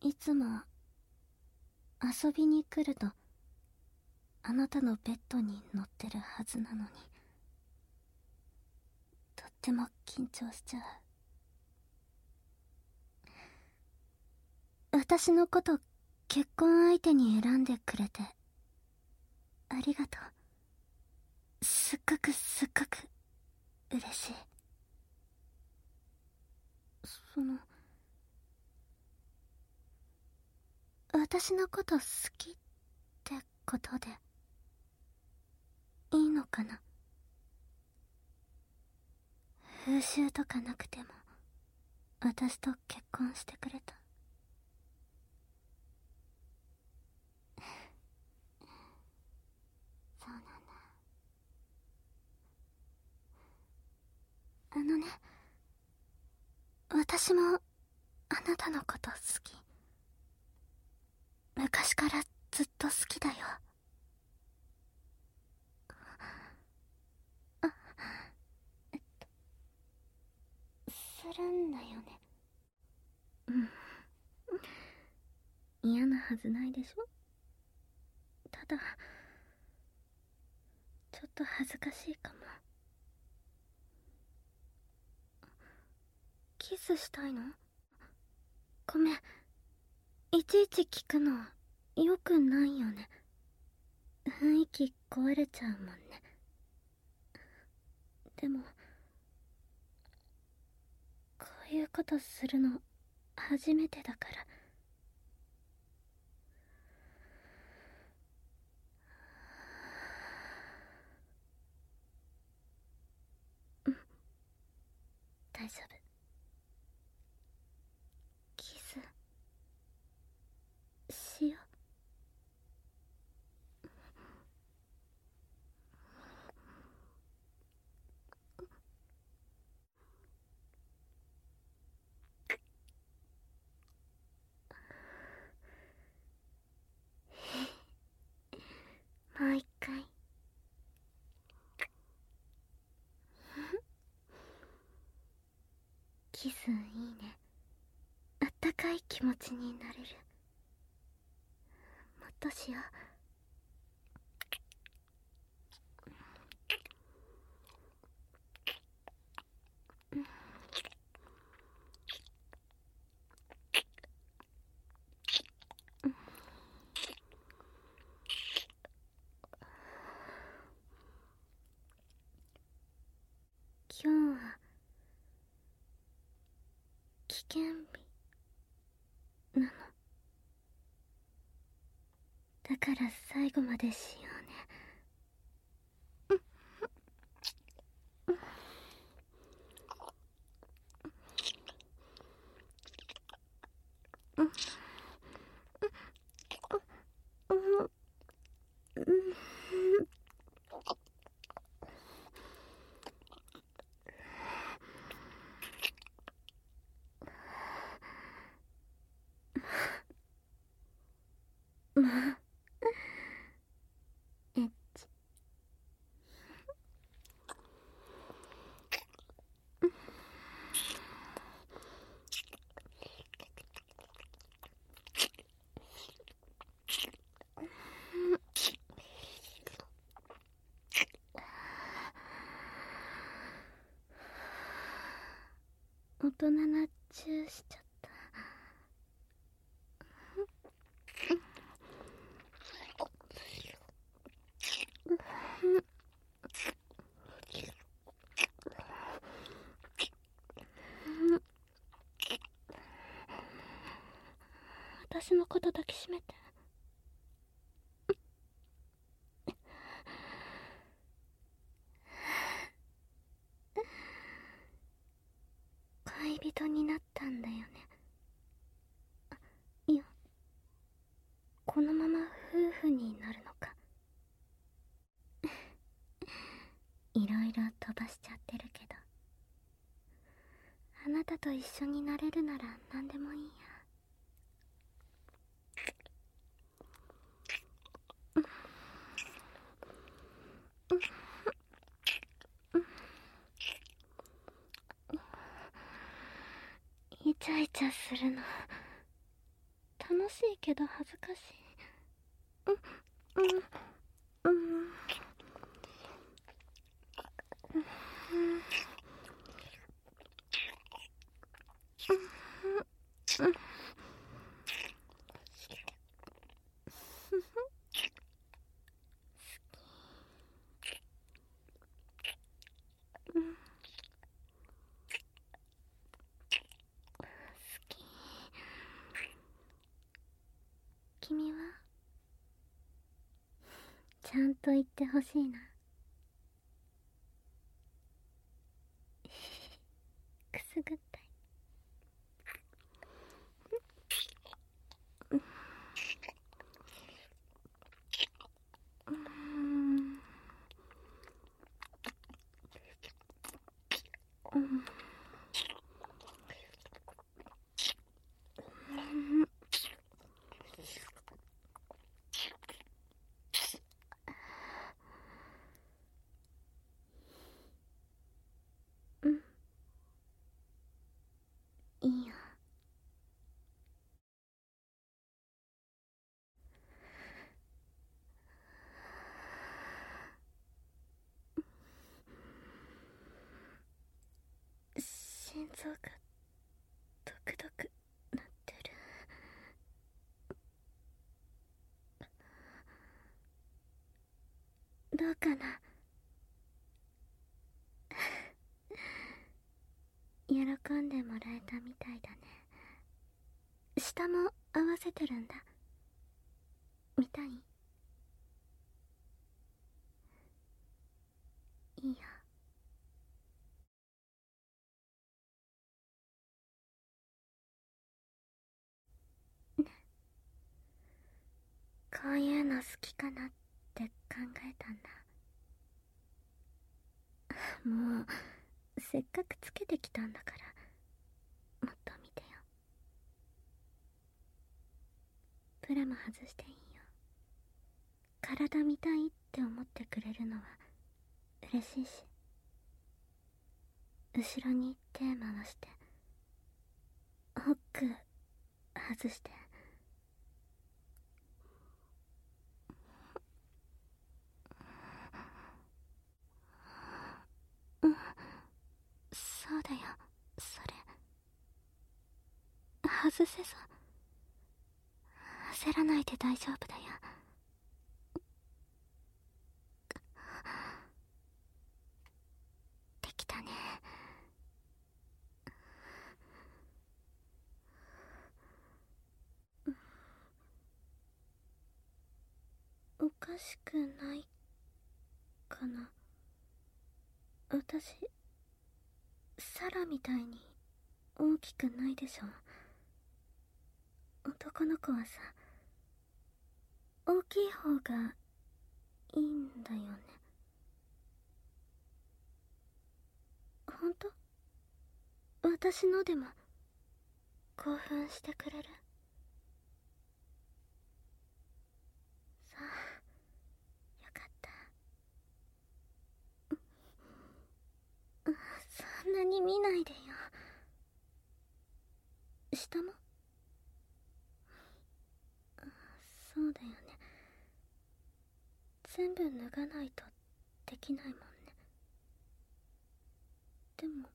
いつも遊びに来るとあなたのベッドに乗ってるはずなのに、とっても緊張しちゃう。私のこと結婚相手に選んでくれてありがとう。すっごく嬉しい。私のこと好きってことでいいのかな？風習とかなくても私と結婚してくれた。そうなんだ。私もあなたのこと好き。昔からずっと好きだよ。するんだよね。嫌なはずないでしょ。ただちょっと恥ずかしいかも。キスしたいの？ごめん、いちいち聞くのよくないよね。雰囲気壊れちゃうもんね。でもこういうことするの初めてだから。大丈夫。キスしよう。もう一回。キスいいね。あったかい気持ちになれる。もっとしよう。今日は危険日なの。だから最後までしようね。もうエッチ。大人なチューしちゃった。私のこと抱きしめて。恋人になったんだよね。いや、このまま夫婦になるのか。いろいろ飛ばしちゃってるけど、あなたと一緒になれるなら何でもいいや。イチャイチャするの楽しいけど恥ずかしい。うんうんうん君はちゃんと言ってほしいな。くすぐったい。いいよ。心臓がドクドクなってる。どうかな。喜んでもらえたみたいだね。下も合わせてるんだ。見たい？いいよ。こういうの好きかなって考えたんだ。もうせっかくつけてきたんだから、もっと見てよ。プラも外していいよ。体見たいって思ってくれるのは嬉しいし、後ろに手回してホック外して。うん、そうだよ。それ外せそう。焦らないで大丈夫だよ。できたね。おかしくないかな。私サラみたいに大きくないでしょ。男の子はさ、大きい方がいいんだよね。ほんと？私のでも興奮してくれる？さあ、よかった。そんなに見ないでよ。下も？そうだよね。全部脱がないとできないもんね。でも、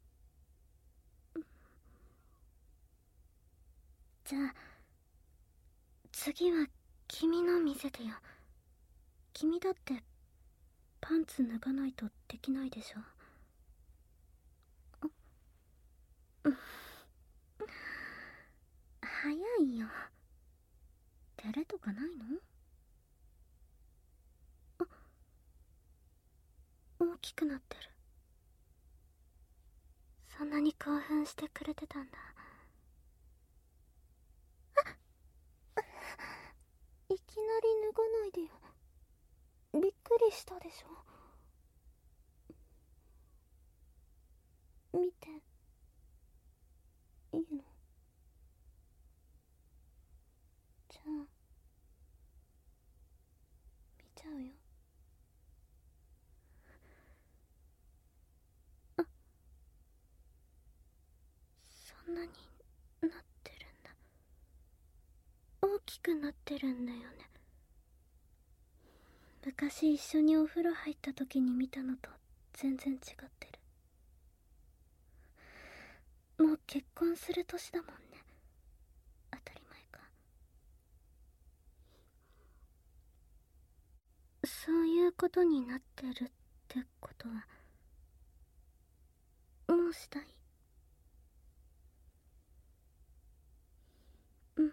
じゃあ次は君の見せてよ。君だってパンツ脱がないとできないでしょ。早いよ。照れとかないの？大きくなってる。そんなに興奮してくれてたんだ。いきなり脱がないでよ。びっくりしたでしょ。見ていいの？じゃあ見ちゃうよ。そんなになってるんだ。 きくなってるんだよね。昔一緒にお風呂入った時に見たのと全然違ってる。もう結婚する年だもんね。当たり前か。そういうことになってるってことは、もうしたい？うん、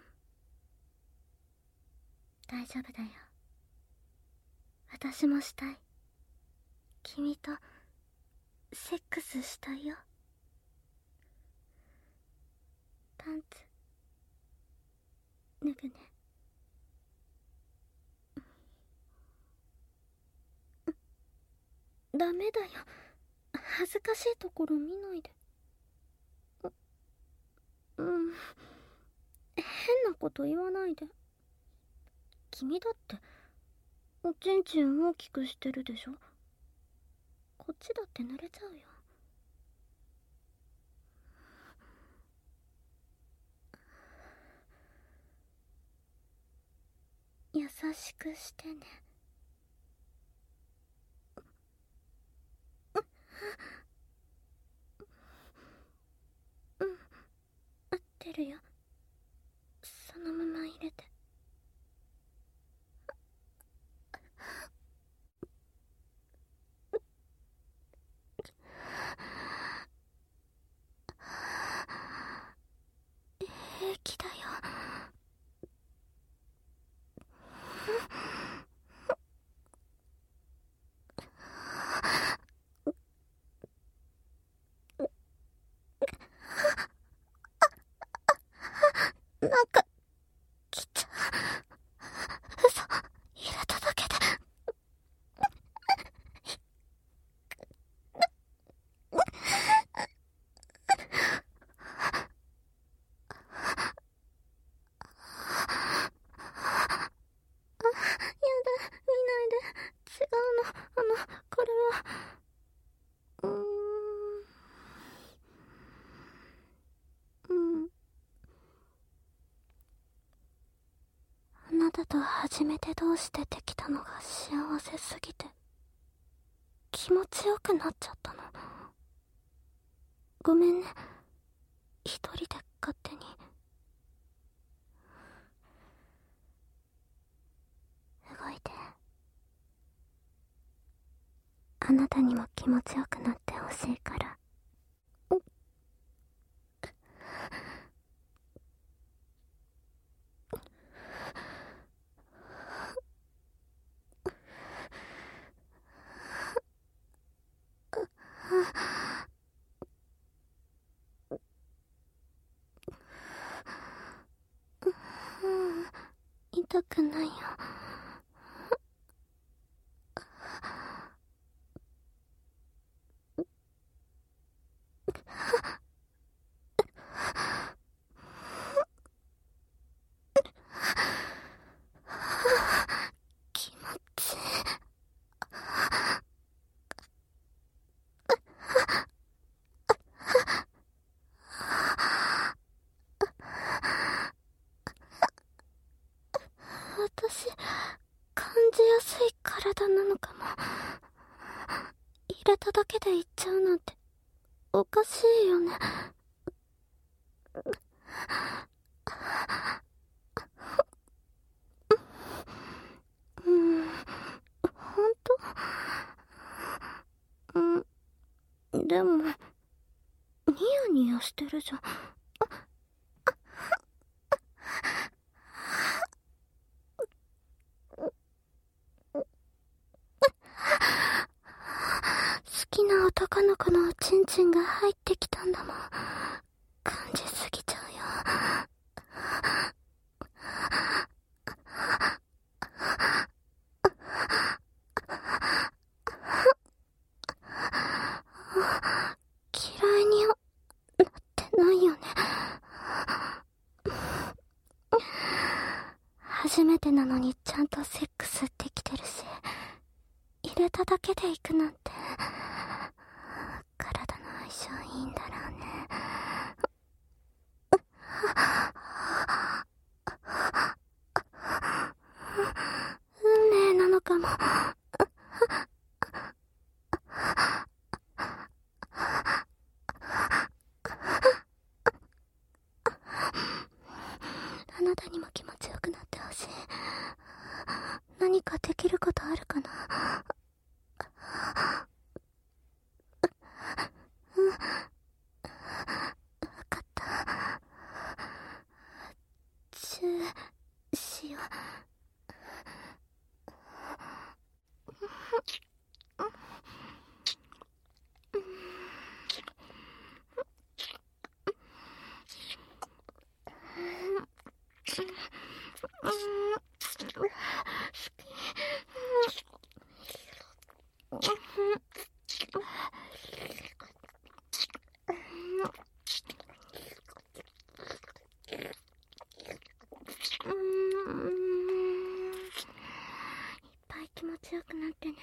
大丈夫だよ。私もしたい。君とセックスしたいよ。パンツ脱ぐね。ダメだよ。恥ずかしいところ見ないで。変なこと言わないで。君だっておちんちん大きくしてるでしょ。こっちだって濡れちゃうよ。優しくしてね。うん、合ってるよ。そのまま入れて。平気だよ。なんか来ちゃう。嘘、入れただけで。見ないで。違うの。これは。うん。あなたと初めて同士でできたのが幸せすぎて、気持ちよくなっちゃったの。ごめんね。一人で勝手に。動いて。あなたにも気持ちよくなってほしいから。痛くないよ。気持ちいい。私、感じやすい体なのかも。入れただけで言っちゃうなんておかしいよね。ほんと？でもニヤニヤしてるじゃん。好きな男の子のおちんちんが入ってきたんだもん。感じすぎちゃうよ。嫌いになってないよね。初めてなのにちゃんとセックスできてるし、入れただけで行くなんて、体の相性いいんだろうね。 あなたにも気持ちよくなってほしい。何かできることあるかな。わかった。チューしよう。気持ちよくなってね。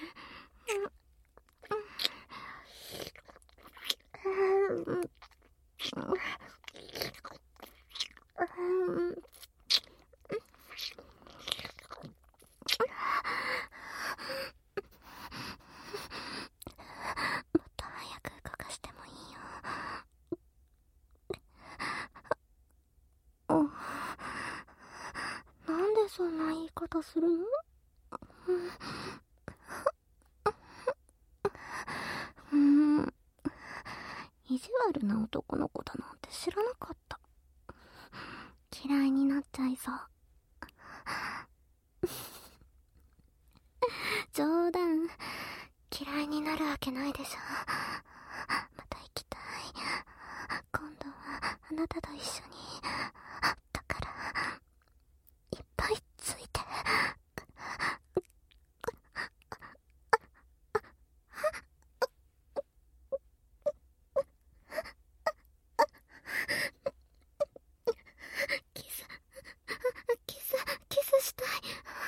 もっと早く動かしてもいいよ。なんでそんな言い方するの？意地悪な男の子だなんて知らなかった。嫌いになっちゃいそう。冗談。嫌いになるわけないでしょ。また行きたい。今度はあなたと一緒に。だからいっぱいついて。キスしたい。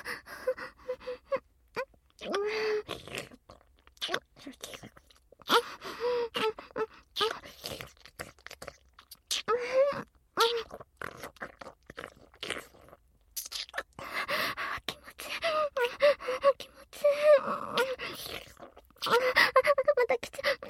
また来ちゃう。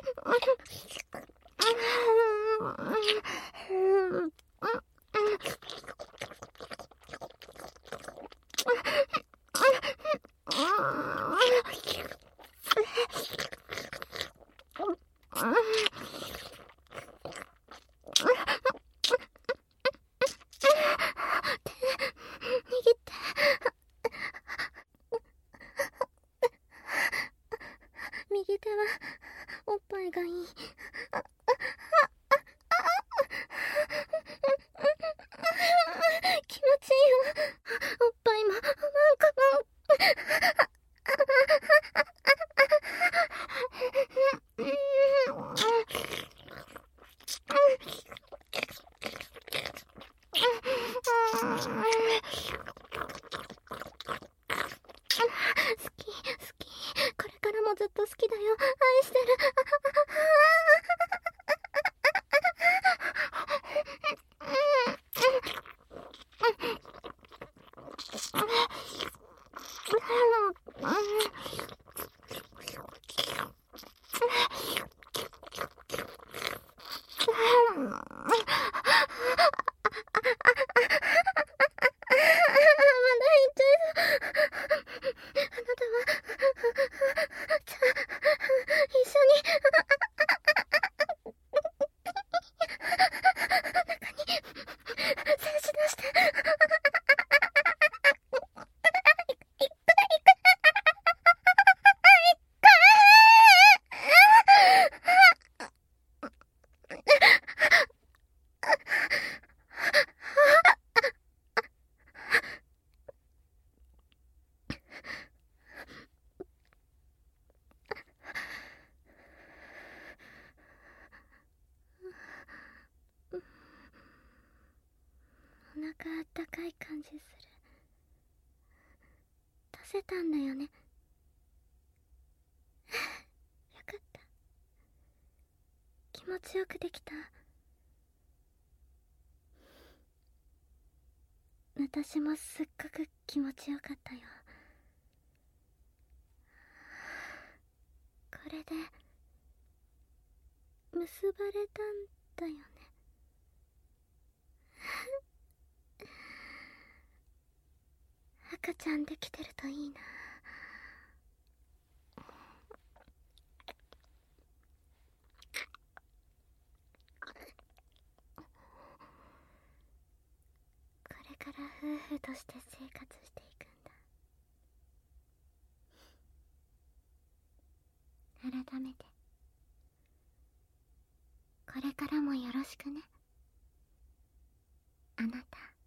右手はおっぱいがいい。気持ちいいよ。おっぱいもなんか好き。これからもずっと好きだよ。愛してる。お腹あったかい感じする。出せたんだよね。よかった。気持ちよくできた。私もすっごく気持ちよかったよ。これで結ばれたんだよね。 赤ちゃんできてるといいな。これから夫婦として生活していくんだ。改めてこれからもよろしくね、あなた。